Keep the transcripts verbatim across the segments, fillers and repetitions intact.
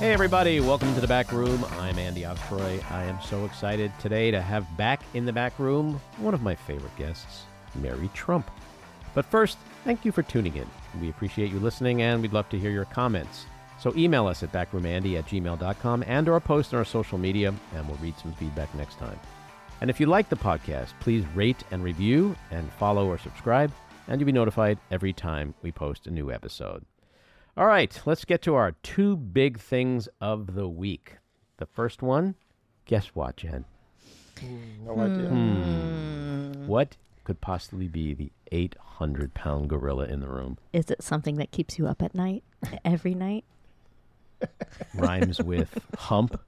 Hey everybody, welcome to The Back Room. I'm Andy Oxroy. I am so excited today to have back in the back room one of my favorite guests, Mary Trump. But first, thank you for tuning in. We appreciate you listening, and we'd love to hear your comments. So email us at backroomandy at gmail dot com and or post on our social media, and we'll read some feedback next time. And if you like the podcast, please rate and review and follow or subscribe, and you'll be notified every time we post a new episode. All right, let's get to our two big things of the week. The first one, guess what, Jen? Mm, no idea. Hmm. What could possibly be the eight hundred pound gorilla in the room? Is it something that keeps you up at night, every night? Rhymes with hump.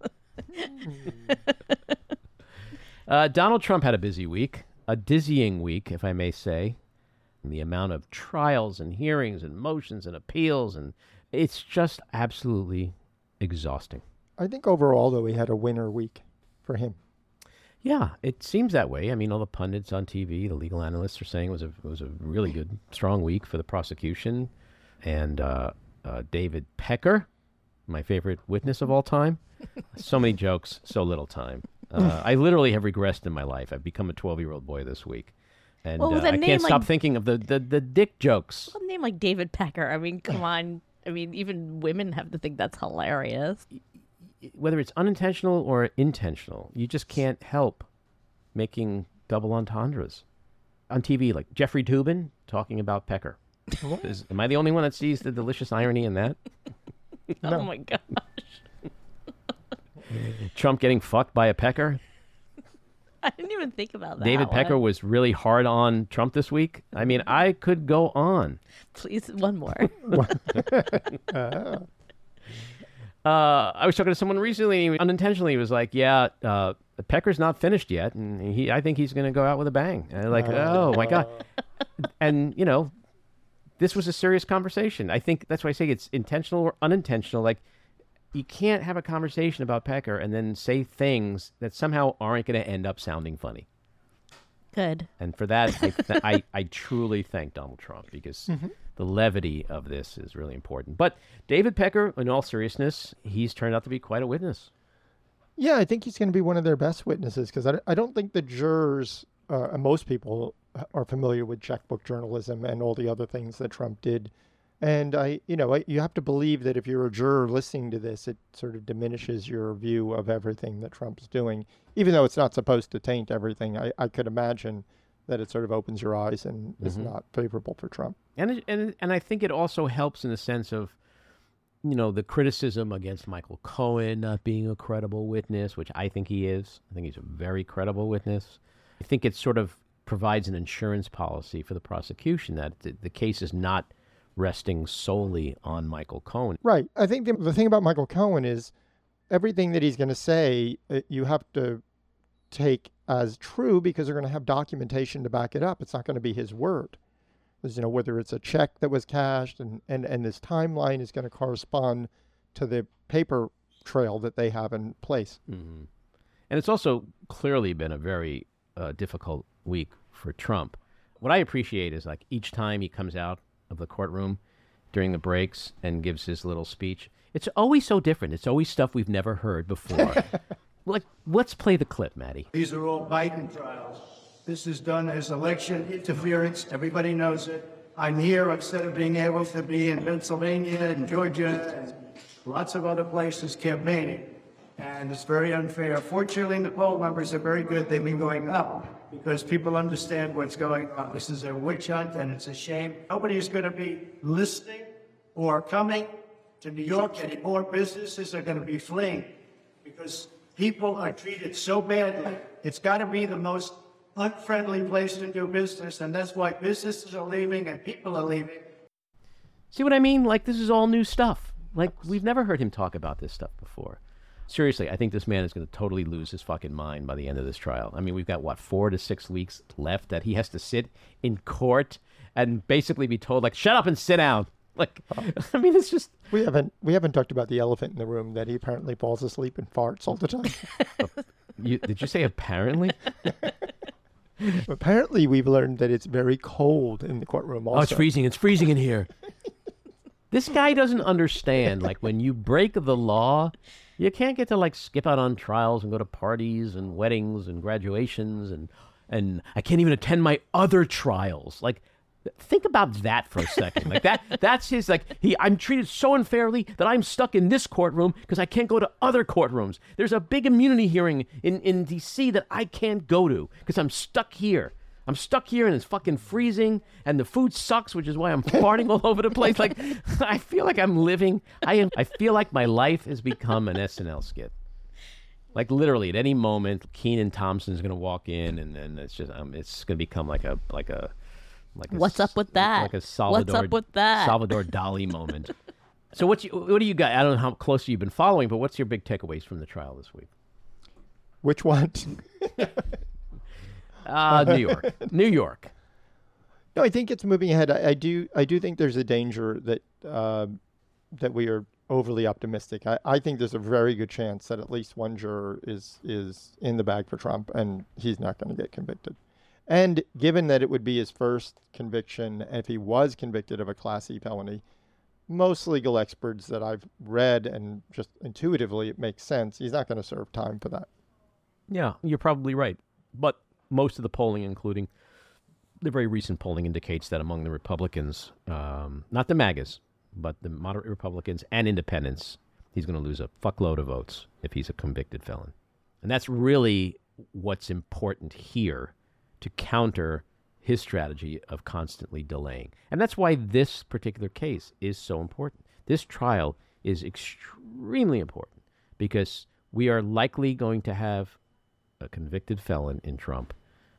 uh, Donald Trump had a busy week, a dizzying week, if I may say. And the amount of trials and hearings and motions and appeals, and it's just absolutely exhausting. I think overall, though, he had a winner week for him. Yeah, it seems that way. I mean, all the pundits on T V, the legal analysts are saying it was a, it was a really good, strong week for the prosecution. And uh, uh, David Pecker, my favorite witness of all time. So many jokes, so little time. Uh, I literally have regressed in my life. I've become a twelve-year-old boy this week. And well, uh, I can't like, stop thinking of the, the, the dick jokes. With a name like David Pecker, I mean, come on. I mean, even women have to think that's hilarious. Whether it's unintentional or intentional, you just can't help making double entendres. On T V, like Jeffrey Toobin talking about Pecker. Is, am I the only one that sees the delicious irony in that? No. Oh, my gosh. Trump getting fucked by a pecker? I didn't even think about that. David one. Pecker was really hard on Trump this week. I mean, I could go on. Please, one more. uh. Uh, I was talking to someone recently, unintentionally, he was like, yeah, uh, Pecker's not finished yet, and he, I think he's going to go out with a bang. And I'm like, oh, my God. And, you know, this was a serious conversation. I think that's why I say it's intentional or unintentional. Like, you can't have a conversation about Pecker and then say things that somehow aren't going to end up sounding funny. Good. And for that, I, th- I, I truly thank Donald Trump, because mm-hmm. the levity of this is really important. But David Pecker, in all seriousness, he's turned out to be quite a witness. Yeah, I think he's going to be one of their best witnesses, because I, I don't think the jurors, uh, and most people are familiar with checkbook journalism and all the other things that Trump did. And I, you know, I, you have to believe that if you're a juror listening to this, it sort of diminishes your view of everything that Trump's doing, even though it's not supposed to taint everything. I, I could imagine that it sort of opens your eyes and mm-hmm. is not favorable for Trump. And it, and and I think it also helps in the sense of, you know, the criticism against Michael Cohen not being a credible witness, which I think he is. I think he's a very credible witness. I think it sort of provides an insurance policy for the prosecution that the, the case is not resting solely on Michael Cohen. Right. I think the, the thing about Michael Cohen is everything that he's going to say, uh, you have to take as true, because they're going to have documentation to back it up. It's not going to be his word. Because, you know, whether it's a check that was cashed, and, and, and this timeline is going to correspond to the paper trail that they have in place. Mm-hmm. And it's also clearly been a very uh, difficult week for Trump. What I appreciate is, like, each time he comes out of the courtroom during the breaks and gives his little speech, it's always so different. It's always stuff we've never heard before. Like, let's play the clip, Maddie. These are all Biden trials. This is done as election interference. Everybody knows it. I'm here instead of being able to be in Pennsylvania and Georgia and lots of other places campaigning. And it's very unfair. Fortunately, the poll numbers are very good. They've been going up because people understand what's going on. This is a witch hunt, and it's a shame. Nobody is going to be listening or coming to New York anymore. Businesses are going to be fleeing because people are treated so badly. It's got to be the most unfriendly place to do business, and that's why businesses are leaving and people are leaving. See what I mean? Like, this is all new stuff. Like, we've never heard him talk about this stuff before. Seriously, I think this man is going to totally lose his fucking mind by the end of this trial. I mean, we've got, what, four to six weeks left that he has to sit in court and basically be told, like, shut up and sit down. Like, I mean, it's just... We haven't we haven't talked about the elephant in the room, that he apparently falls asleep and farts all the time. you, did you say apparently? Apparently, we've learned that it's very cold in the courtroom also. Oh, it's freezing. It's freezing in here. This guy doesn't understand. Like, when you break the law, you can't get to, like, skip out on trials and go to parties and weddings and graduations. And, and I can't even attend my other trials. Like, think about that for a second. Like, that that's his, like, he I'm treated so unfairly that I'm stuck in this courtroom because I can't go to other courtrooms. There's a big immunity hearing in, in D C that I can't go to because I'm stuck here. I'm stuck here and it's fucking freezing and the food sucks, which is why I'm farting all over the place. Like, I feel like I'm living, I am, I feel like my life has become an S N L skit. Like, literally, at any moment, Kenan Thompson's going to walk in and then it's just, um, it's going to become like a, like a, Like a, What's up with that? Like a Salvador, What's up with that? Salvador Dali moment. So what's you, what do you got? I don't know how closely you've been following, but what's your big takeaways from the trial this week? Which one? Uh, New York. New York. No, I think it's moving ahead. I, I do. I do think there's a danger that uh, that we are overly optimistic. I, I think there's a very good chance that at least one juror is is in the bag for Trump, and he's not going to get convicted. And given that it would be his first conviction, and if he was convicted of a Class E felony, most legal experts that I've read and just intuitively it makes sense, he's not going to serve time for that. Yeah, you're probably right. But most of the polling, including the very recent polling, indicates that among the Republicans, um, not the MAGAs, but the moderate Republicans and independents, he's going to lose a fuckload of votes if he's a convicted felon. And that's really what's important here, to counter his strategy of constantly delaying. And that's why this particular case is so important. This trial is extremely important because we are likely going to have a convicted felon in Trump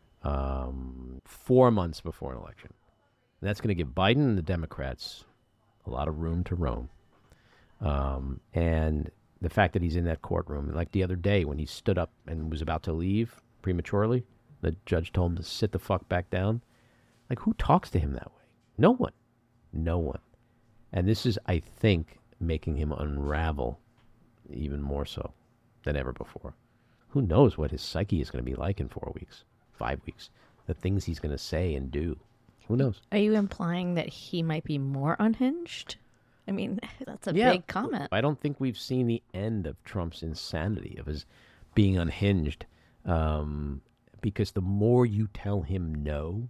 um, four months before an election. And that's going to give Biden and the Democrats a lot of room to roam. Um, and the fact that he's in that courtroom, like the other day when he stood up and was about to leave prematurely, the judge told him to sit the fuck back down. Like, who talks to him that way? No one. No one. And this is, I think, making him unravel even more so than ever before. Who knows what his psyche is going to be like in four weeks, five weeks, the things he's going to say and do. Who knows? Are you implying that he might be more unhinged? I mean, that's a Yeah. big comment. I don't think we've seen the end of Trump's insanity, of his being unhinged. Um, because the more you tell him no,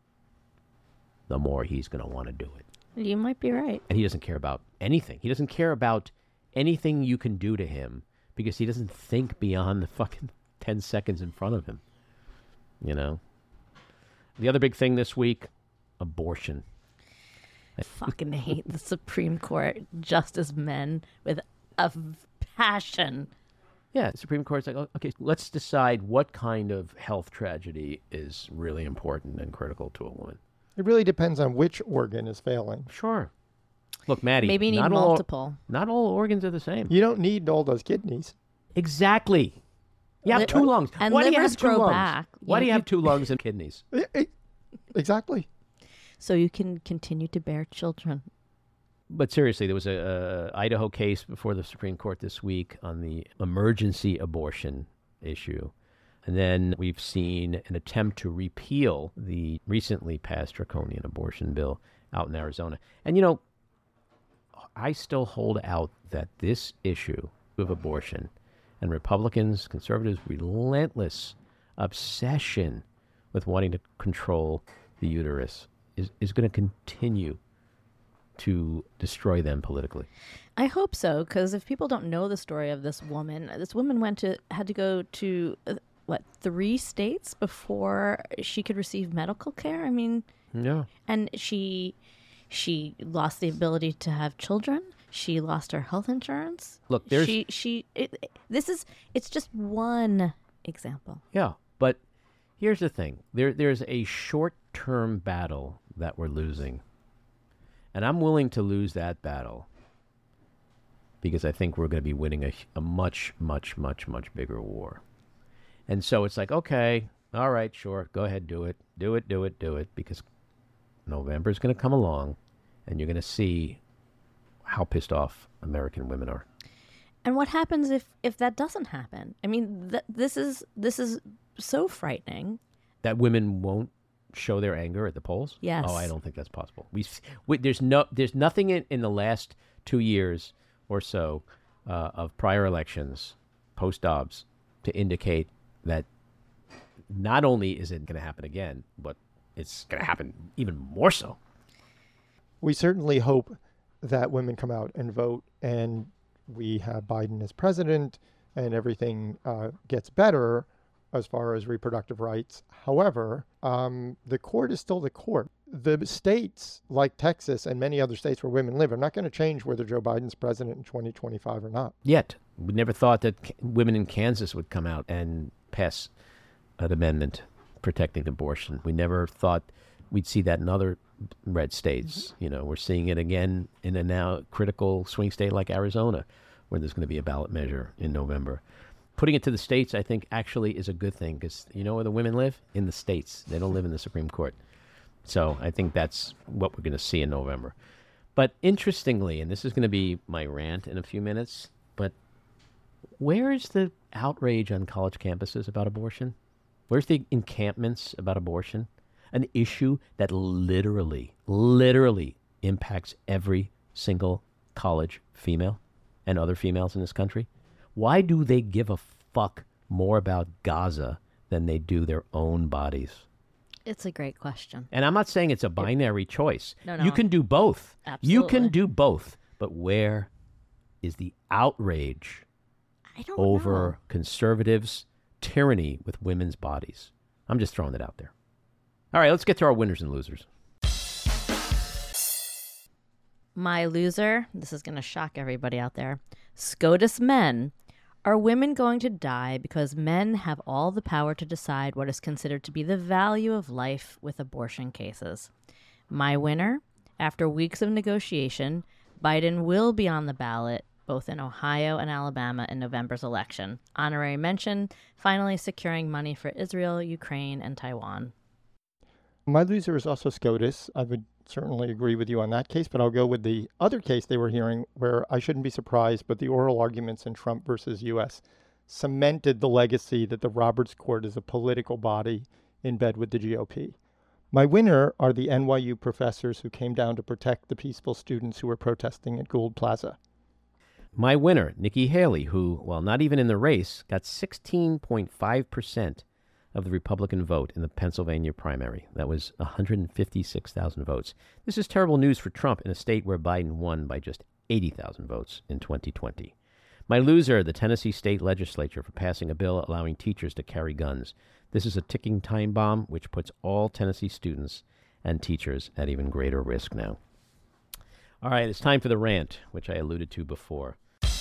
the more he's going to want to do it. You might be right. And he doesn't care about anything. He doesn't care about anything you can do to him because he doesn't think beyond the fucking ten seconds in front of him. You know? The other big thing this week, abortion. I fucking hate the Supreme Court justice men with a passion. Yeah, the Supreme Court's like, okay, let's decide what kind of health tragedy is really important and critical to a woman. It really depends on which organ is failing. Sure. Look, Maddie, Maybe you need not multiple. All, not all organs are the same. You don't need all those kidneys. Exactly. You have Li- two lungs. and Why do you livers have two grow lungs? back. Why You- do you you- have two lungs and kidneys? I- I- exactly. So you can continue to bear children. But seriously, there was a, a Idaho case before the Supreme Court this week on the emergency abortion issue. And then we've seen an attempt to repeal the recently passed draconian abortion bill out in Arizona. And, you know, I still hold out that this issue of abortion and Republicans, conservatives' relentless obsession with wanting to control the uterus is, is going to continue to destroy them politically. I hope so, because if people don't know the story of this woman, this woman went to had to go to uh, what three states before she could receive medical care. I mean, Yeah. and she she lost the ability to have children. She lost her health insurance. Look, there's- she she. It, it- this is it's just one example. Yeah, but here's the thing. There, there's a short-term battle that we're losing. And I'm willing to lose that battle because I think we're going to be winning a, a much, much, much, much bigger war. And so it's like, okay, all right, sure, go ahead, do it. Do it, do it, do it, because November's going to come along and you're going to see how pissed off American women are. And what happens if if that doesn't happen? I mean, th- this is this is so frightening. That women won't show their anger at the polls? Yes. Oh, I don't think that's possible. We, we there's no there's nothing in, in the last two years or so uh, of prior elections post Dobbs to indicate that not only is it going to happen again, but it's going to happen even more so. We certainly hope that women come out and vote, and we have Biden as president, and everything uh, gets better as far as reproductive rights. However, um, the court is still the court. The states, like Texas and many other states where women live, are not going to change whether Joe Biden's president in twenty twenty-five or not. Yet, we never thought that c- women in Kansas would come out and pass an amendment protecting abortion. We never thought we'd see that in other red states. Mm-hmm. You know, we're seeing it again in a now critical swing state like Arizona, where there's going to be a ballot measure in November. Putting it to the states, I think, actually is a good thing, because you know where the women live? In the states. They don't live in the Supreme Court. So I think that's what we're going to see in November. But interestingly, and this is going to be my rant in a few minutes, but where is the outrage on college campuses about abortion? Where's the encampments about abortion? An issue that literally, literally impacts every single college female and other females in this country. Why do they give a fuck more about Gaza than they do their own bodies? It's a great question. And I'm not saying it's a binary choice. No, no. You can do both. Absolutely. You can do both. But where is the outrage I don't over know. conservatives' tyranny with women's bodies? I'm just throwing it out there. All right, let's get to our winners and losers. My loser, this is going to shock everybody out there. SCOTUS men. Are women going to die because men have all the power to decide what is considered to be the value of life with abortion cases? My winner, after weeks of negotiation, Biden will be on the ballot both in Ohio and Alabama in November's election. Honorary mention, finally securing money for Israel, Ukraine, and Taiwan. My loser is also SCOTUS. I would certainly agree with you on that case, but I'll go with the other case they were hearing where I shouldn't be surprised, but the oral arguments in Trump versus U S cemented the legacy that the Roberts Court is a political body in bed with the G O P. My winner are the N Y U professors who came down to protect the peaceful students who were protesting at Gould Plaza. My winner, Nikki Haley, who, while not even in the race, got sixteen point five percent of the Republican vote in the Pennsylvania primary. That was one hundred fifty-six thousand votes. This is terrible news for Trump in a state where Biden won by just eighty thousand votes in twenty twenty. My loser, the Tennessee state legislature for passing a bill allowing teachers to carry guns. This is a ticking time bomb which puts all Tennessee students and teachers at even greater risk now. All right, it's time for the rant, which I alluded to before.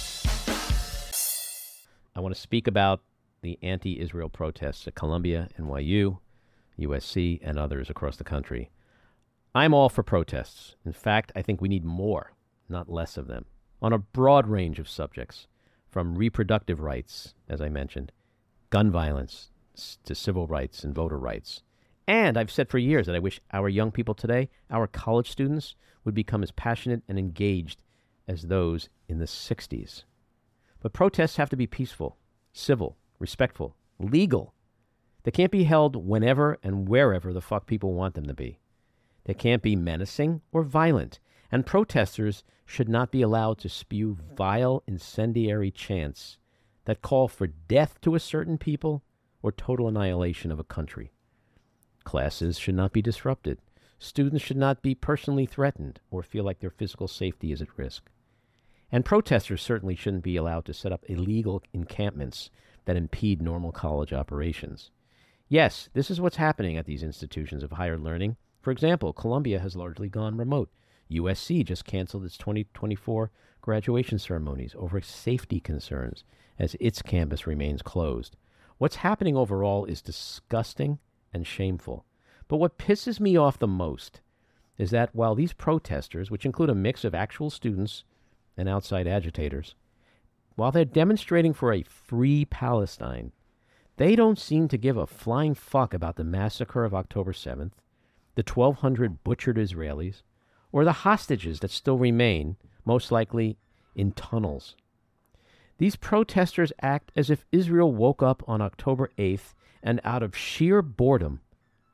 I want to speak about the anti-Israel protests at Columbia, N Y U, U S C, and others across the country. I'm all for protests. In fact, I think we need more, not less of them, on a broad range of subjects, from reproductive rights, as I mentioned, gun violence, to civil rights and voter rights. And I've said for years that I wish our young people today, our college students, would become as passionate and engaged as those in the sixties. But protests have to be peaceful, civil, respectful, legal. They can't be held whenever and wherever the fuck people want them to be. They can't be menacing or violent, and protesters should not be allowed to spew vile, incendiary chants that call for death to a certain people or total annihilation of a country. Classes should not be disrupted. Students should not be personally threatened or feel like their physical safety is at risk. And protesters certainly shouldn't be allowed to set up illegal encampments that impede normal college operations. Yes, this is what's happening at these institutions of higher learning. For example, Columbia has largely gone remote. U S C just canceled its twenty twenty-four graduation ceremonies over safety concerns as its campus remains closed. What's happening overall is disgusting and shameful. But what pisses me off the most is that while these protesters, which include a mix of actual students and outside agitators, while they're demonstrating for a free Palestine, they don't seem to give a flying fuck about the massacre of October seventh, the twelve hundred butchered Israelis, or the hostages that still remain, most likely in tunnels. These protesters act as if Israel woke up on October eighth and out of sheer boredom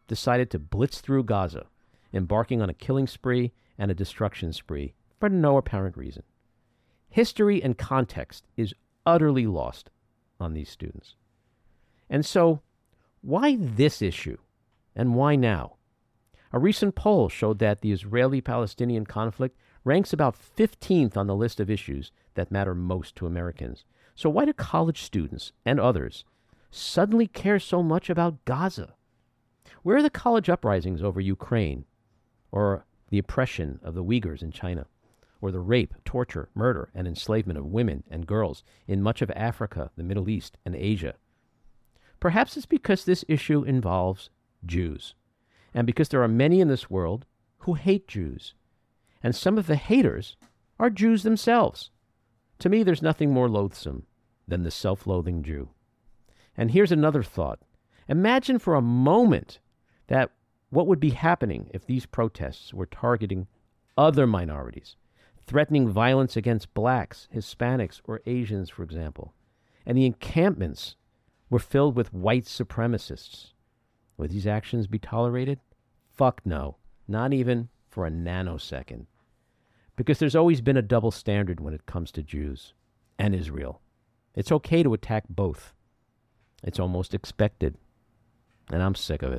decided to blitz through Gaza, embarking on a killing spree and a destruction spree for no apparent reason. History and context is utterly lost on these students. And so, why this issue? And why now? A recent poll showed that the Israeli-Palestinian conflict ranks about fifteenth on the list of issues that matter most to Americans. So why do college students and others suddenly care so much about Gaza? Where are the college uprisings over Ukraine, or the oppression of the Uyghurs in China, or the rape, torture, murder, and enslavement of women and girls in much of Africa, the Middle East, and Asia? Perhaps it's because this issue involves Jews, and because there are many in this world who hate Jews, and some of the haters are Jews themselves. To me, there's nothing more loathsome than the self-loathing Jew. And here's another thought. Imagine for a moment that what would be happening if these protests were targeting other minorities, threatening violence against blacks, Hispanics, or Asians, for example, and the encampments were filled with white supremacists. Would these actions be tolerated? Fuck no. Not even for a nanosecond. Because there's always been a double standard when it comes to Jews and Israel. It's okay to attack both. It's almost expected. And I'm sick of it.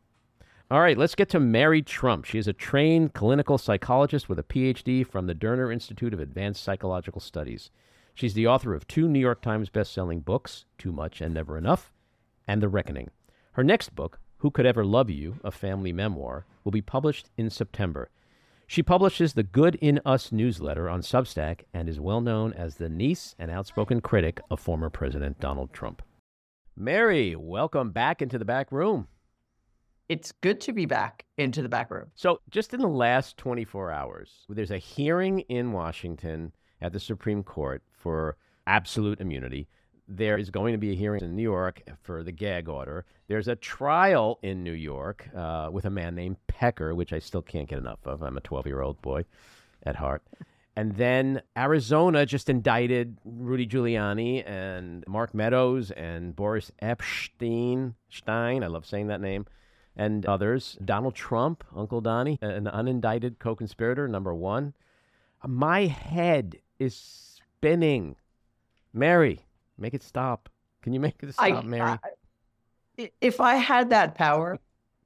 All right, let's get to Mary Trump. She is a trained clinical psychologist with a P H D from the Derner Institute of Advanced Psychological Studies. She's the author of two New York Times best-selling books, Too Much and Never Enough, and The Reckoning. Her next book, Who Could Ever Love You, a family memoir, will be published in September. She publishes the Good in Us newsletter on Substack and is well known as the niece and outspoken critic of former President Donald Trump. Mary, welcome back into the back room. It's good to be back into the back room. So just in the last twenty-four hours, there's a hearing in Washington at the Supreme Court for absolute immunity. There is going to be a hearing in New York for the gag order. There's a trial in New York uh, with a man named Pecker, which I still can't get enough of. I'm a twelve-year-old boy at heart. And then Arizona just indicted Rudy Giuliani and Mark Meadows and Boris Epstein, Stein, I love saying that name, and others. Donald Trump, Uncle Donnie, an unindicted co-conspirator, number one. My head is spinning. Mary, make it stop. Can you make it stop, I, Mary? I, if I had that power,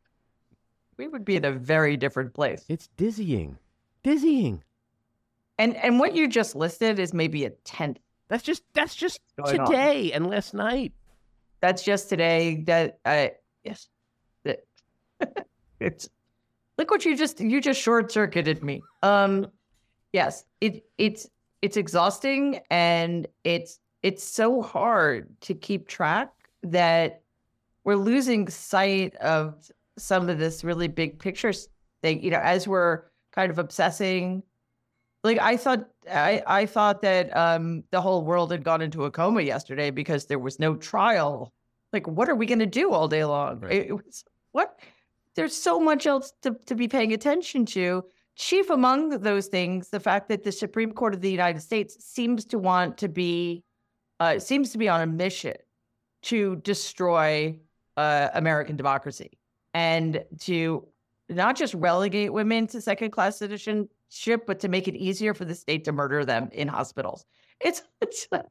we would be in a very different place. It's dizzying. Dizzying. And and what you just listed is maybe a tenth. That's just that's just Going today and last night. That's just today. That I yes. That, it's look what you just you just short circuited me. Um, yes, it it's it's exhausting and it's it's so hard to keep track that we're losing sight of some of this really big picture thing. You know, as we're kind of obsessing. Like I thought, I, I thought that um, the whole world had gone into a coma yesterday because there was no trial. Like, what are we going to do all day long? Right. It, it was what? There's so much else to, to be paying attention to. Chief among those things, the fact that the Supreme Court of the United States seems to want to be, uh, seems to be on a mission to destroy uh, American democracy and to not just relegate women to second-class citizenship, but to make it easier for the state to murder them in hospitals. It's, it's like,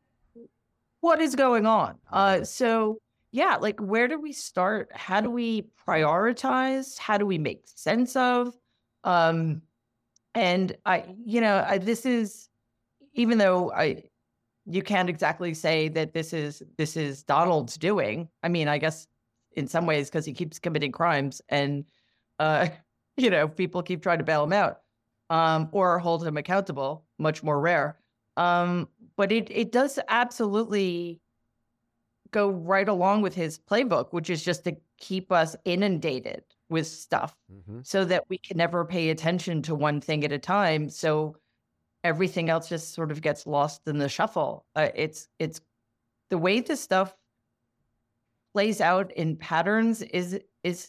what is going on? Uh, so, yeah, like, where do we start? How do we prioritize? How do we make sense of? Um, and I, you know, I, this is, even though I, you can't exactly say that this is this is Donald's doing. I mean, I guess in some ways because he keeps committing crimes and. Uh, you know, people keep trying to bail him out um, or hold him accountable, much more rare. Um, but it, it does absolutely go right along with his playbook, which is just to keep us inundated with stuff mm-hmm. so that we can never pay attention to one thing at a time. So everything else just sort of gets lost in the shuffle. Uh, it's it's the way this stuff plays out in patterns is is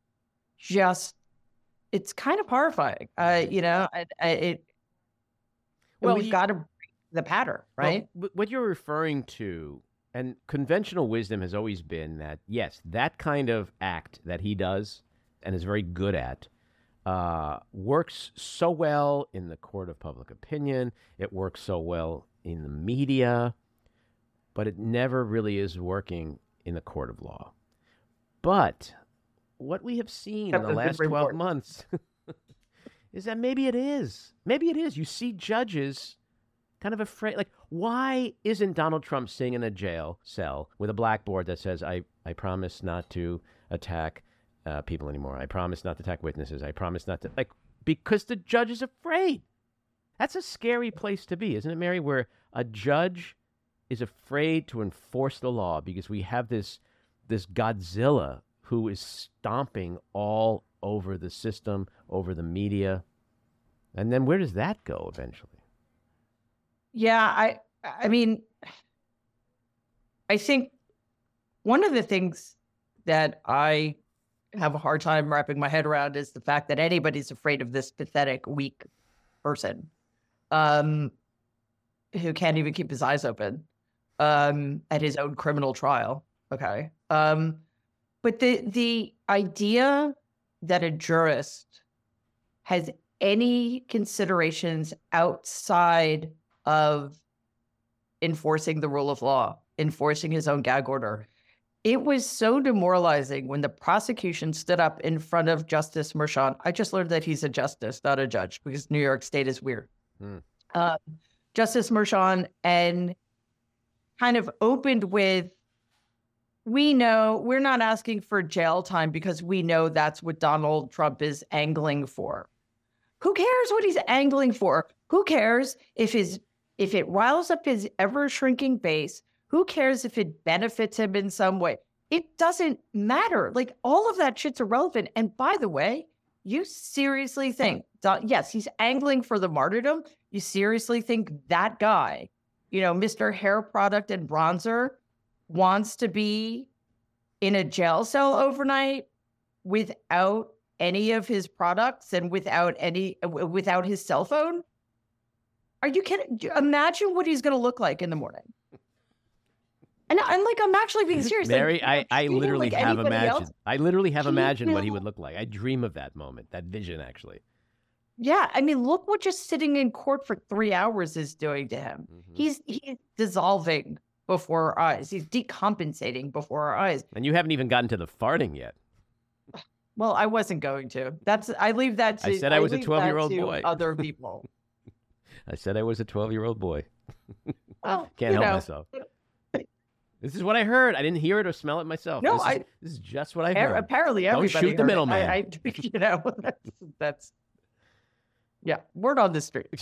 just, it's kind of horrifying. Uh, you know, I, I, it, well, we've got to break the pattern, right? Well, what you're referring to And conventional wisdom has always been that, yes, that kind of act that he does and is very good at uh, works so well in the court of public opinion. It works so well in the media, but it never really is working in the court of law. But what we have seen in the last twelve months is that maybe it is. Maybe it is. You see judges kind of afraid. Like, why isn't Donald Trump sitting in a jail cell with a blackboard that says, I, I promise not to attack uh, people anymore. I promise not to attack witnesses. I promise not to, like, because the judge is afraid. That's a scary place to be, isn't it, Mary? Where a judge is afraid to enforce the law because we have this, this Godzilla who is stomping all over the system, over the media. And then where does that go eventually? Yeah, I I mean, I think one of the things that I have a hard time wrapping my head around is the fact that anybody's afraid of this pathetic, weak person um, who can't even keep his eyes open um, at his own criminal trial. Okay. Um, but the the idea that a jurist has any considerations outside of enforcing the rule of law, enforcing his own gag order. It was so demoralizing when the prosecution stood up in front of Justice Merchan. I just learned that he's a justice, not a judge, because New York State is weird. Hmm. Uh, Justice Merchan, and kind of opened with, we know we're not asking for jail time because we know that's what Donald Trump is angling for. Who cares what he's angling for? Who cares if his if it riles up his ever-shrinking base? Who cares if it benefits him in some way? It doesn't matter. Like, all of that shit's irrelevant. And by the way, you seriously think, yes, he's angling for the martyrdom. You seriously think that guy, you know, Mister Hair Product and Bronzer, wants to be in a jail cell overnight without any of his products and without any, without his cell phone? Are you kidding? Imagine what he's going to look like in the morning. And I'm like, I'm actually being serious. Mary, like, I, I literally like have imagined. Else? I literally have Can imagined you what he would look like. I dream of that moment, that vision, actually. Yeah, I mean, look what just sitting in court for three hours is doing to him. Mm-hmm. He's he's dissolving before our eyes. He's decompensating before our eyes. And you haven't even gotten to the farting yet. Well, I wasn't going to. That's I leave that to. I said I was I a twelve-year-old boy. Other people. I said I was a twelve-year-old boy. Well, can't help know. myself. This is what I heard. I didn't hear it or smell it myself. No, this I. Is, this is just what I heard. Apparently, everybody. Don't shoot the middleman. I, I, you know, that's, that's. Yeah, word on the street.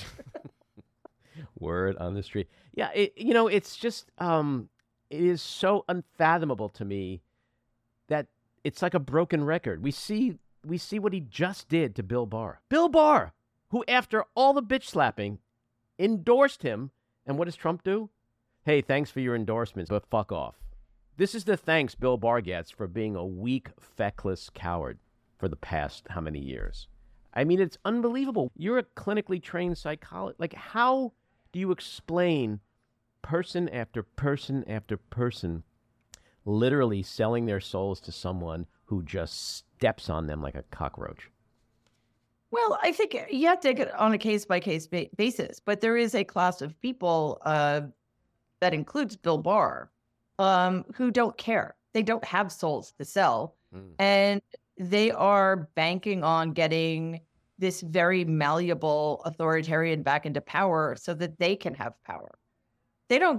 Word on the street. Yeah, it, you know, it's just, um, it is so unfathomable to me that it's like a broken record. We see, we see what he just did to Bill Barr. Bill Barr, who after all the bitch slapping, endorsed him. And what does Trump do? Hey, thanks for your endorsements, but fuck off. This is the thanks Bill Barr gets for being a weak, feckless coward for the past how many years? I mean, it's unbelievable. You're a clinically trained psychologist. Like, how do you explain person after person after person literally selling their souls to someone who just steps on them like a cockroach? Well, I think you have to take it on a case-by-case ba- basis, but there is a class of people uh, that includes Bill Barr um, who don't care. They don't have souls to sell, mm. and they are banking on getting this very malleable authoritarian back into power so that they can have power. They don't.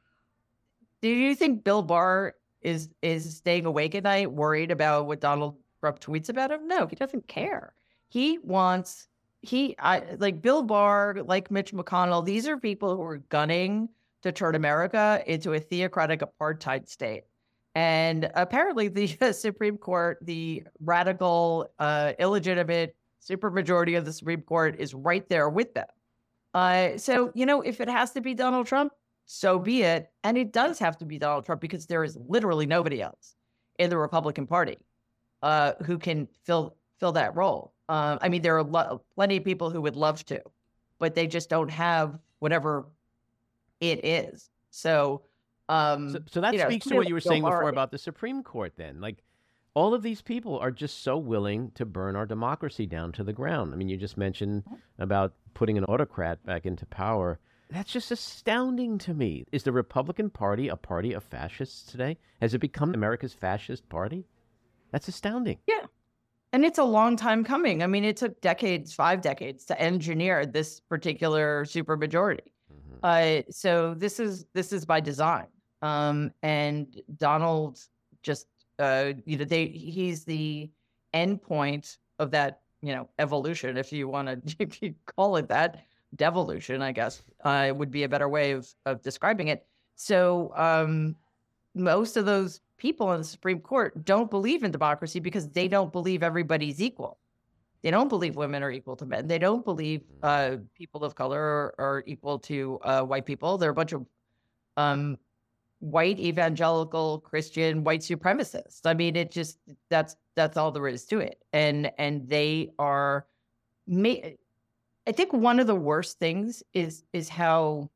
Do you think Bill Barr is is staying awake at night worried about what Donald Trump tweets about him? No, he doesn't care. He wants, he, I, like Bill Barr, like Mitch McConnell, these are people who are gunning to turn America into a theocratic apartheid state. And apparently the uh, Supreme Court, the radical, uh, illegitimate supermajority of the Supreme Court is right there with them. Uh, so, you know, if it has to be Donald Trump, so be it. And it does have to be Donald Trump because there is literally nobody else in the Republican Party uh, who can fill fill that role. Uh, I mean, there are lo- plenty of people who would love to, but they just don't have whatever it is. So Um, So, so that you know, speaks to somebody what you were like Bill saying before Murray- about the Supreme Court then. Like, all of these people are just so willing to burn our democracy down to the ground. I mean, you just mentioned about putting an autocrat back into power. That's just astounding to me. Is the Republican Party a party of fascists today? Has it become America's fascist party? That's astounding. Yeah. And it's a long time coming. I mean, it took decades, five decades to engineer this particular supermajority. Mhm. Uh, so this is this is by design. Um, and Donald just, uh, you know, they he's the end point of that, you know, evolution, if you want to if you call it that. Devolution, I guess, uh, would be a better way of, of describing it. So um, most of those people in the Supreme Court don't believe in democracy because they don't believe everybody's equal. They don't believe women are equal to men. They don't believe uh, people of color are, are equal to uh, white people. They're a bunch of um, white evangelical Christian white supremacists. I mean, it just that's that's all there is to it. And and they are. Ma- I think one of the worst things is is how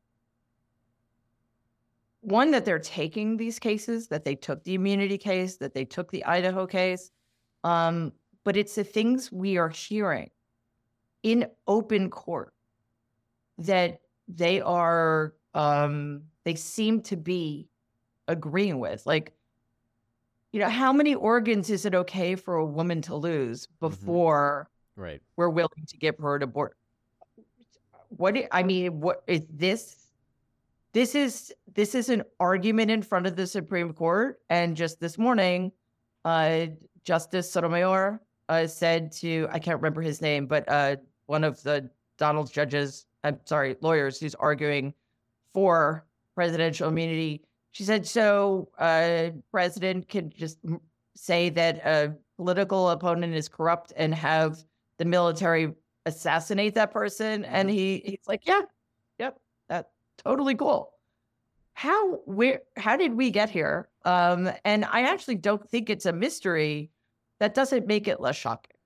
one that they're taking these cases, that they took the immunity case, that they took the Idaho case, um, but it's the things we are hearing in open court that they are um, they seem to be agreeing with. Like, you know, how many organs is it okay for a woman to lose before? Right. We're willing to give her an abort. What I mean, what is this? This is this is an argument in front of the Supreme Court. And just this morning, uh, Justice Sotomayor uh, said to I can't remember his name, but uh, one of the Donald's judges, I'm sorry, lawyers who's arguing for presidential immunity. She said, so uh, president can just say that a political opponent is corrupt and have the military assassinate that person. And he he's like, yeah, yep, that's totally cool. How where how did we get here? Um, and I actually don't think it's a mystery. That doesn't make it less shocking.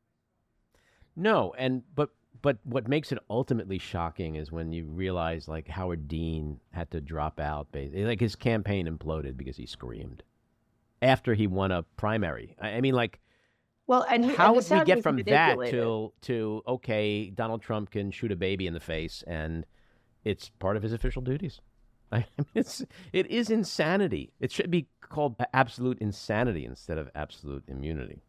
No, and but but what makes it ultimately shocking is when you realize like Howard Dean had to drop out. Basically, like his campaign imploded because he screamed after he won a primary. I, I mean, like. Well, and he, how and would we get was from that manipulated. to to okay, Donald Trump can shoot a baby in the face and it's part of his official duties? I mean, it's it is insanity. It should be called absolute insanity instead of absolute immunity.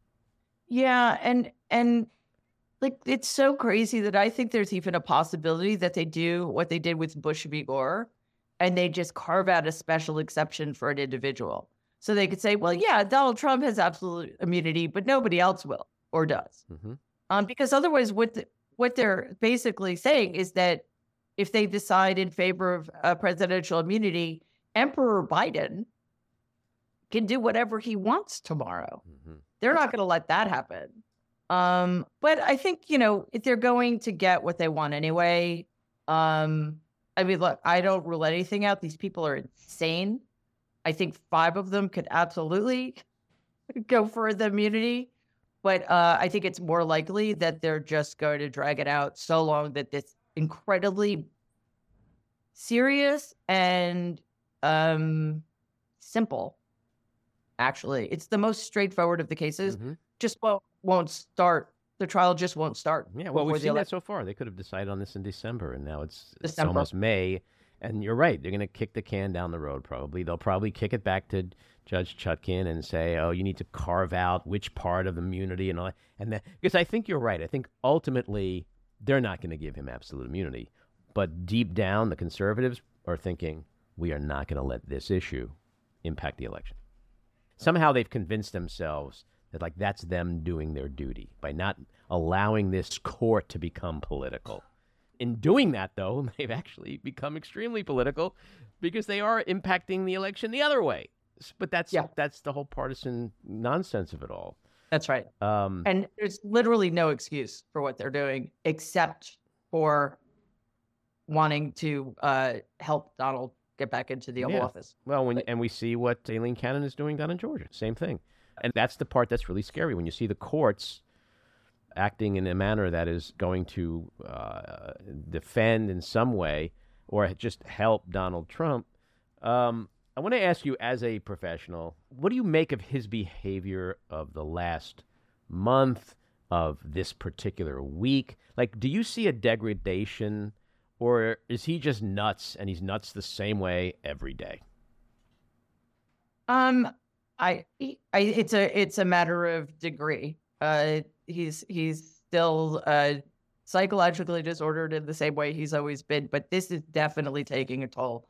Yeah, and and like it's so crazy that I think there's even a possibility that they do what they did with Bush v. Gore, and they just carve out a special exception for an individual. So they could say, well, yeah, Donald Trump has absolute immunity, but nobody else will or does. Mm-hmm. Um, because otherwise, what the, what they're basically saying is that if they decide in favor of uh, presidential immunity, Emperor Biden can do whatever he wants tomorrow. Mm-hmm. They're not going to let that happen. Um, but I think, you know, if they're going to get what they want anyway, um, I mean, look, I don't rule anything out. These people are insane. I think five of them could absolutely go for the immunity, but uh, I think it's more likely that they're just going to drag it out so long that this incredibly serious and um, simple, actually, it's the most straightforward of the cases, Mm-hmm. just won't, won't start. The trial just won't start. Yeah, well, we've before the seen that election. so far. They could have decided on this in December, and now it's, it's December. almost May. And you're right. They're going to kick the can down the road, probably. They'll probably kick it back to Judge Chutkin and say, oh, you need to carve out which part of immunity and all that. And that, because I think you're right. I think ultimately they're not going to give him absolute immunity. But deep down, the conservatives are thinking, we are not going to let this issue impact the election. Somehow they've convinced themselves that, like, that's them doing their duty by not allowing this court to become political. In doing that, though, they've actually become extremely political because they are impacting the election the other way. But that's Yeah. that's the whole partisan nonsense of it all. That's right. Um, And there's literally no excuse for what they're doing except for wanting to uh, help Donald get back into the Oval Yeah. Office. well, when, But- and we see what Aileen Cannon is doing down in Georgia. Same thing. And that's the part that's really scary when you see the courts acting in a manner that is going to uh, defend in some way or just help Donald Trump. Um, I want to ask you, as a professional, what do you make of his behavior of the last month, of this particular week? Like, do you see a degradation, or is he just nuts and he's nuts the same way every day? Um, I, I, it's a, it's a matter of degree. Uh, he's, he's still uh, psychologically disordered in the same way he's always been, but this is definitely taking a toll.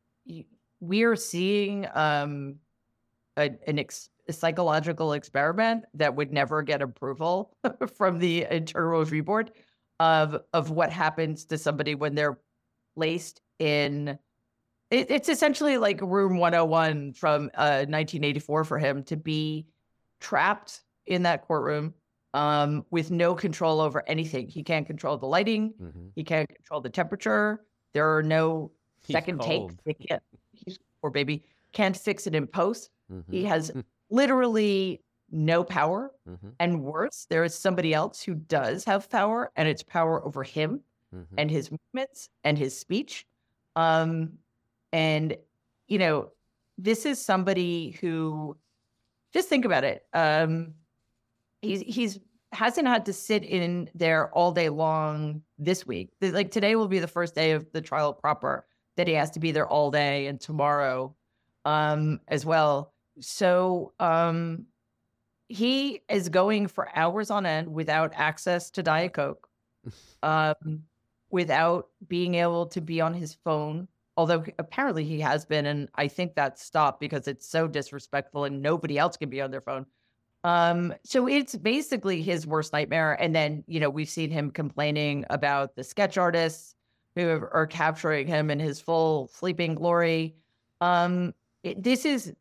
We are seeing um, a, an ex, a psychological experiment that would never get approval from the Internal Review Board of of what happens to somebody when they're placed in. It, it's essentially like Room one oh one from uh, nineteen eighty-four for him to be trapped in that courtroom um, with no control over anything. He can't control the lighting. Mm-hmm. He can't control the temperature. There are no He's second cold. takes. They can't. He's poor baby can't fix it in post. Mm-hmm. He has literally no power. Mm-hmm. And worse, there is somebody else who does have power, and it's power over him mm-hmm. and his movements and his speech. Um, and, you know, this is somebody who, just think about it. Um, he's, he's hasn't had to sit in there all day long this week. Like today will be the first day of the trial proper that he has to be there all day, and tomorrow um, as well. So um, he is going for hours on end without access to Diet Coke, um, without being able to be on his phone, although apparently he has been, and I think that stopped because it's so disrespectful and nobody else can be on their phone. Um, so it's basically his worst nightmare. And then, you know, we've seen him complaining about the sketch artists who are capturing him in his full sleeping glory. Um, it, this is,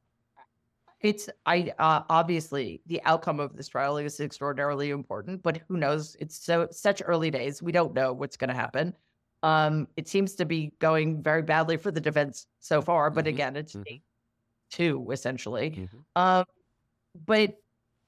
it's, I, uh, obviously the outcome of this trial is extraordinarily important, but who knows? It's so, such early days. We don't know what's going to happen. Um, it seems to be going very badly for the defense so far, but mm-hmm. again, it's mm-hmm. two essentially. Mm-hmm. Um, but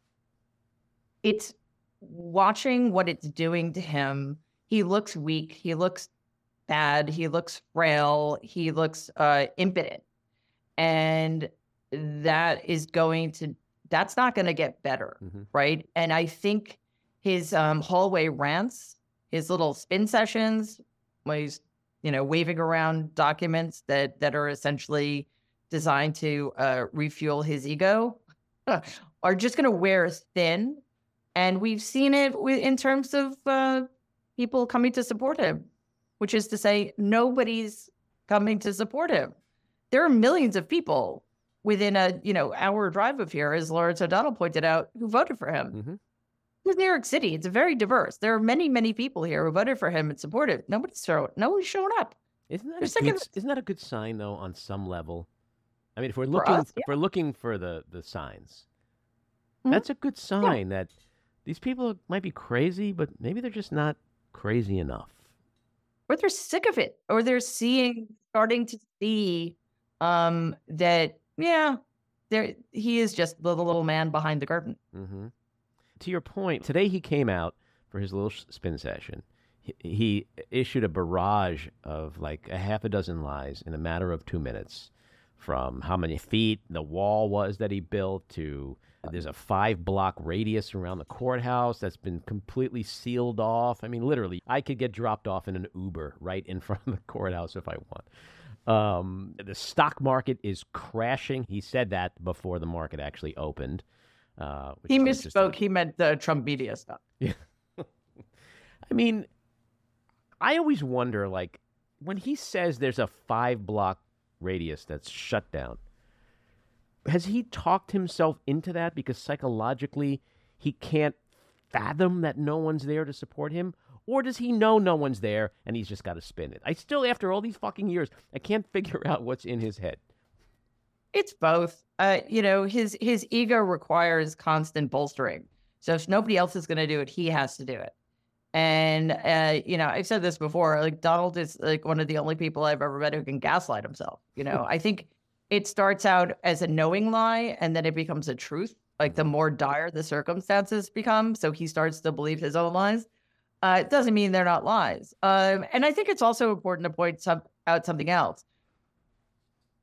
it's watching what it's doing to him. He looks weak. He looks bad. He looks frail. He looks uh, impotent. And that is going to, that's not going to get better, mm-hmm. right? And I think his um, hallway rants, his little spin sessions, when he's, you know, waving around documents that, that are essentially designed to uh, refuel his ego, are just going to wear thin. And we've seen it in terms of uh, people coming to support him, which is to say nobody's coming to support him. There are millions of people within a, you know, hour drive of here, as Lawrence O'Donnell pointed out, who voted for him. Mm-hmm. It's New York City. It's very diverse. There are many, many people here who voted for him and supported. Nobody's showing, nobody's showing up. Isn't that, a good, of, isn't that a good sign, though, on some level? I mean, if we're looking, us, yeah. if we're looking for the, the signs, mm-hmm. that's a good sign yeah. that these people might be crazy, but maybe they're just not crazy enough. Or they're sick of it, or they're seeing, starting to see um, that, yeah, there he is just the little man behind the curtain. Mm-hmm. To your point, today he came out for his little spin session. He, he issued a barrage of like a half a dozen lies in a matter of two minutes, from how many feet the wall was that he built to there's a five block radius around the courthouse that's been completely sealed off. I mean, literally, I could get dropped off in an Uber right in front of the courthouse if I want. Um, the stock market is crashing. He said that before the market actually opened. Uh, he misspoke. He meant the Trump media stuff. Yeah. I mean, I always wonder, like, when he says there's a five block radius that's shut down, has he talked himself into that because psychologically he can't fathom that no one's there to support him? Or does he know no one's there and he's just got to spin it? I still, after all these fucking years, I can't figure out what's in his head. It's both. Uh, you know, his his ego requires constant bolstering. So if nobody else is going to do it, he has to do it. And, uh, you know, I've said this before, like Donald is like one of the only people I've ever met who can gaslight himself. You know, I think it starts out as a knowing lie and then it becomes a truth. Like the more dire the circumstances become, so he starts to believe his own lies. Uh, it doesn't mean they're not lies. Um, and I think it's also important to point some, out something else.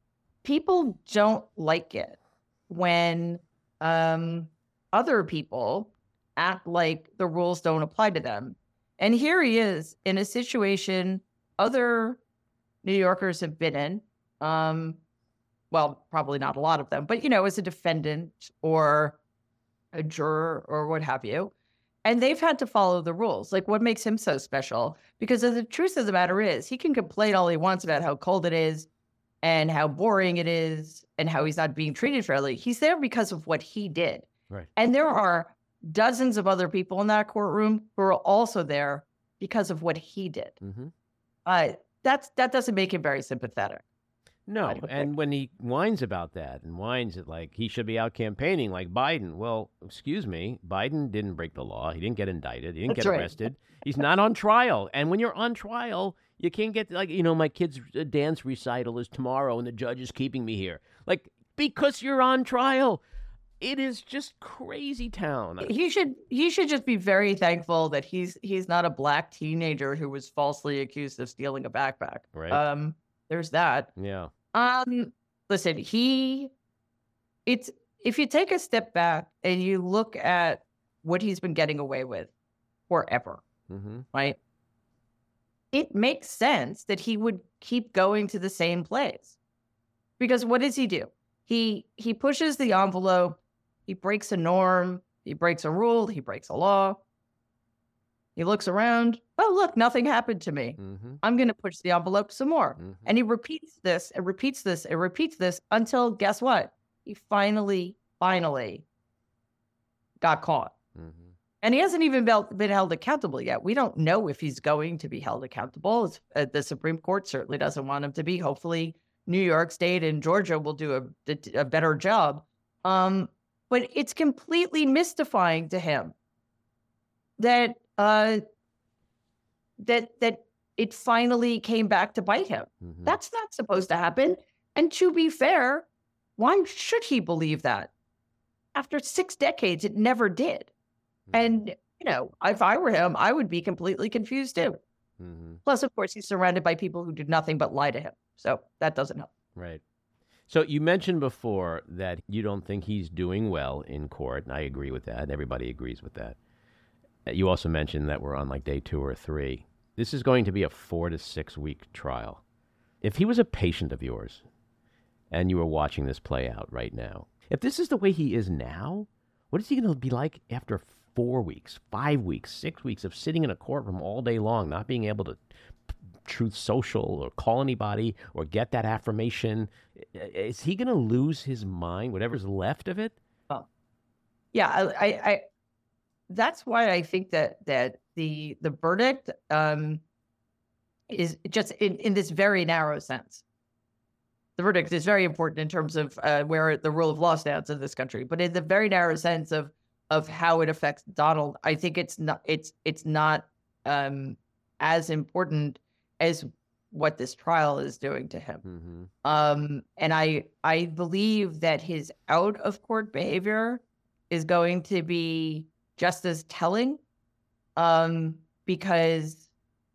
people don't like it when um, other people act like the rules don't apply to them. And here he is in a situation other New Yorkers have been in. Um, well, probably not a lot of them, but, you know, as a defendant or a juror or what have you. And they've had to follow the rules. Like, what makes him so special? Because the truth of the matter is, he can complain all he wants about how cold it is and how boring it is and how he's not being treated fairly. He's there because of what he did. Right. And there are dozens of other people in that courtroom who are also there because of what he did. Mm-hmm. Uh, that's that doesn't make him very sympathetic. No, I don't and think. when he whines about that and whines it like he should be out campaigning like Biden, well, excuse me, Biden didn't break the law. He didn't get indicted. He didn't That's get right. arrested. He's not on trial. And when you're on trial, you can't get, like, you know, my kid's uh, dance recital is tomorrow and the judge is keeping me here. Like, because you're on trial. It is just crazy town. He should he should just be very thankful that he's he's not a black teenager who was falsely accused of stealing a backpack. Right. Um, there's that. Yeah. Um, listen, he, it's, if you take a step back and you look at what he's been getting away with forever, Mm-hmm. right? It makes sense that he would keep going to the same place. Because what does he do? He, he pushes the envelope, he breaks a norm, he breaks a rule, he breaks a law. He looks around. Oh, look, nothing happened to me. Mm-hmm. I'm going to push the envelope some more. Mm-hmm. And he repeats this and repeats this and repeats this until, guess what? He finally, finally got caught. Mm-hmm. And he hasn't even been held accountable yet. We don't know if he's going to be held accountable. Uh, the Supreme Court certainly doesn't want him to be. Hopefully, New York State and Georgia will do a, a better job. Um, but it's completely mystifying to him that uh, that that it finally came back to bite him. Mm-hmm. That's not supposed to happen. And to be fair, why should he believe that? After six decades, it never did. Mm-hmm. And, you know, if I were him, I would be completely confused too. Mm-hmm. Plus, of course, he's surrounded by people who did nothing but lie to him. So that doesn't help. Right. So you mentioned before that you don't think he's doing well in court, and I agree with that. Everybody agrees with that. You also mentioned that we're on like day two or three. This is going to be a four to six week trial. If he was a patient of yours and you were watching this play out right now, if this is the way he is now, what is he going to be like after four weeks, five weeks, six weeks of sitting in a courtroom all day long, not being able to Truth Social or call anybody or get that affirmation? Is he going to lose his mind, whatever's left of it? Oh, yeah. I, I, I that's why I think that that the the verdict um, is just in, in this very narrow sense. The verdict is very important in terms of uh, where the rule of law stands in this country, but in the very narrow sense of of how it affects Donald, I think it's not it's it's not um, as important as what this trial is doing to him. Mm-hmm. Um, and I I believe that his out of court behavior is going to be just as telling, um, because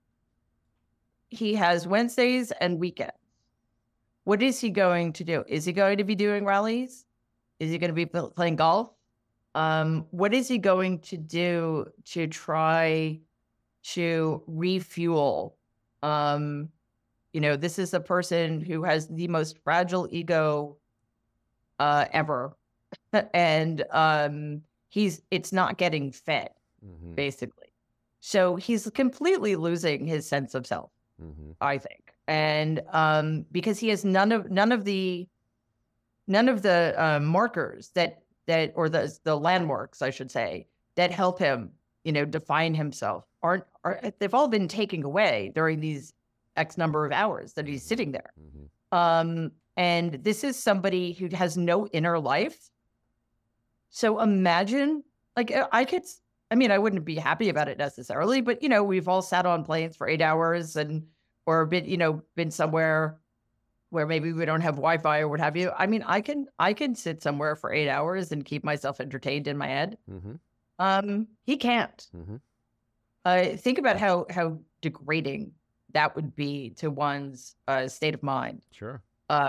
he has Wednesdays and weekends. What is he going to do? Is he going to be doing rallies? Is he going to be playing golf? Um, what is he going to do to try to refuel? Um, you know, this is a person who has the most fragile ego uh, ever. and um, he's it's not getting fed, Mm-hmm. basically. So he's completely losing his sense of self, Mm-hmm. I think. And um, because he has none of none of the none of the uh, markers that that or the the landmarks, I should say, that help him, you know, define himself aren't are they've all been taken away during these X number of hours that he's sitting there. Mm-hmm. Um, and this is somebody who has no inner life. So imagine, like, I could, I mean, I wouldn't be happy about it necessarily, but, you know, we've all sat on planes for eight hours and, or been, you know, been somewhere where maybe we don't have Wi-Fi or what have you. I mean, I can, I can sit somewhere for eight hours and keep myself entertained in my head. Mm-hmm. Um, he can't. Mm-hmm. Uh, think about how, how degrading that would be to one's uh, state of mind. Sure. Uh,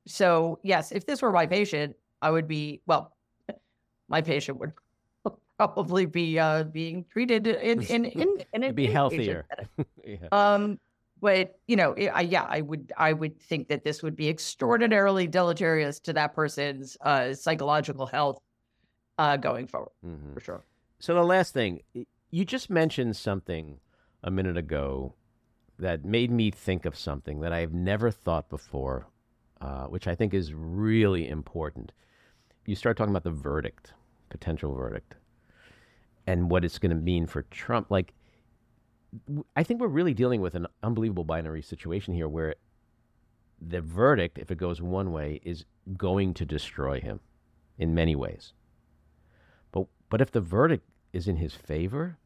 So yes, if this were my patient, I would be, well, my patient would probably be uh, being treated in in in, in an be inpatient healthier. setting. Yeah. Um, but you know, I, yeah, I would I would think that this would be extraordinarily deleterious to that person's uh, psychological health uh, going forward, Mhm. for sure. So the last thing, y- you just mentioned something a minute ago that made me think of something that I've never thought before, uh, which I think is really important. You start talking about the verdict, potential verdict, and what it's going to mean for Trump. Like, w- I think we're really dealing with an unbelievable binary situation here where the verdict, if it goes one way, is going to destroy him in many ways. But but if the verdict is in his favor,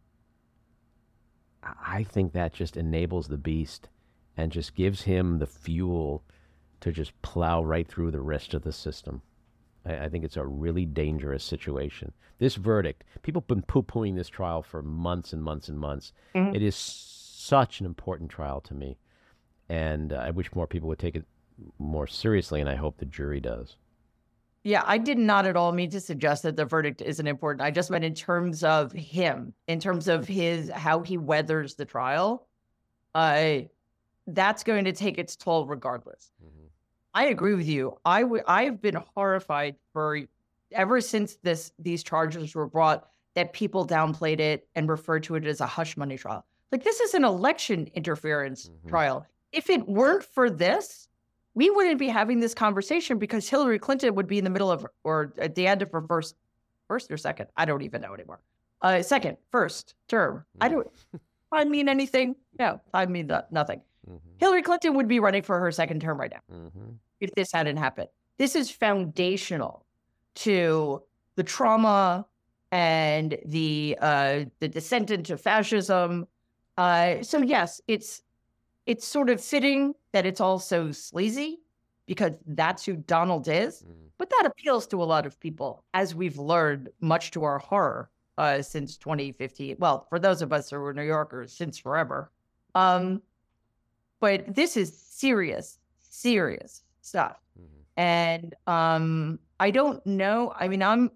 I I think that just enables the beast and just gives him the fuel to just plow right through the rest of the system. I, I think it's a really dangerous situation. This verdict, people have been poo-pooing this trial for months and months and months. Mhm. It is such an important trial to me. And uh, I wish more people would take it more seriously, and I hope the jury does. Yeah, I did not at all mean to suggest that the verdict isn't important. I just meant in terms of him, in terms of his how he weathers the trial. Uh, that's going to take its toll regardless. Mhm. I agree with you. I w- I've been horrified for ever since this these charges were brought that people downplayed it and referred to it as a hush money trial. Like, this is an election interference Mhm. trial. If it weren't for this, we wouldn't be having this conversation because Hillary Clinton would be in the middle of, or at the end of her first, first or second, I don't even know anymore. Uh, second, first term. I don't, I mean anything. No, I mean no- nothing. Mhm. Hillary Clinton would be running for her second term right now Mhm. if this hadn't happened. This is foundational to the trauma and the uh, the descent into fascism. Uh, so yes, it's it's sort of fitting that it's also sleazy because that's who Donald is. Mhm. But that appeals to a lot of people, as we've learned, much to our horror, uh, since twenty fifteen. Well, for those of us who are New Yorkers, since forever. Um, but this is serious, serious stuff. Mhm. And um, I don't know. I mean, I'm.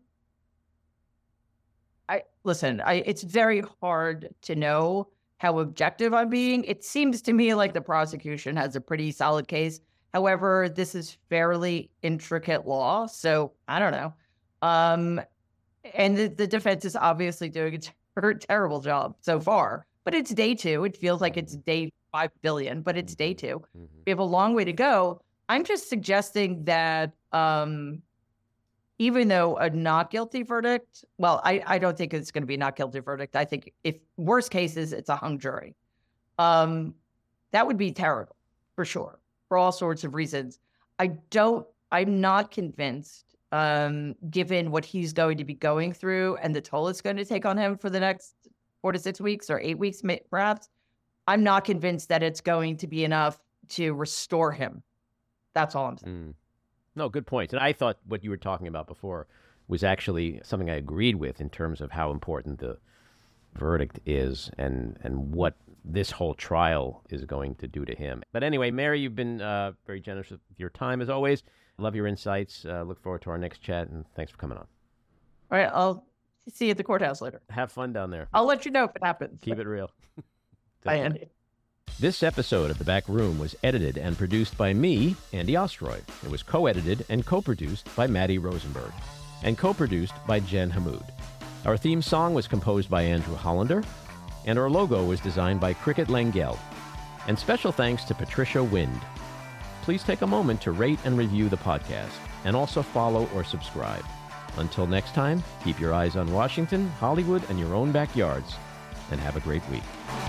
I listen. I it's very hard to know how objective I'm being. It seems to me like the prosecution has a pretty solid case. However, this is fairly intricate law, so I don't know. Um, and the, the defense is obviously doing a ter- terrible job so far. But it's day two. It feels like it's day five billion, but it's day two. Mhm. We have a long way to go. I'm just suggesting that um, even though a not guilty verdict, well, I, I don't think it's going to be a not guilty verdict. I think if worst cases, it's a hung jury. Um, that would be terrible for sure, for all sorts of reasons. I don't, I'm not convinced, um, given what he's going to be going through and the toll it's going to take on him for the next four to six weeks or eight weeks, may- perhaps. I'm not convinced that it's going to be enough to restore him. That's all I'm saying. Mm. No, good point. And I thought what you were talking about before was actually something I agreed with in terms of how important the verdict is and, and what this whole trial is going to do to him. But anyway, Mary, you've been uh, very generous with your time as always. Love your insights. Uh, look forward to our next chat, and thanks for coming on. All right, I'll see you at the courthouse later. Have fun down there. I'll let you know if it happens. Keep it real. Bye, Andy. This episode of The Back Room was edited and produced by me, Andy Ostroy. It was co-edited and co-produced by Maddie Rosenberg and co-produced by Jen Hammoud. Our theme song was composed by Andrew Hollander, and our logo was designed by Cricket Langell. And special thanks to Patricia Wind. Please take a moment to rate and review the podcast, and also follow or subscribe. Until next time, keep your eyes on Washington, Hollywood, and your own backyards, and have a great week.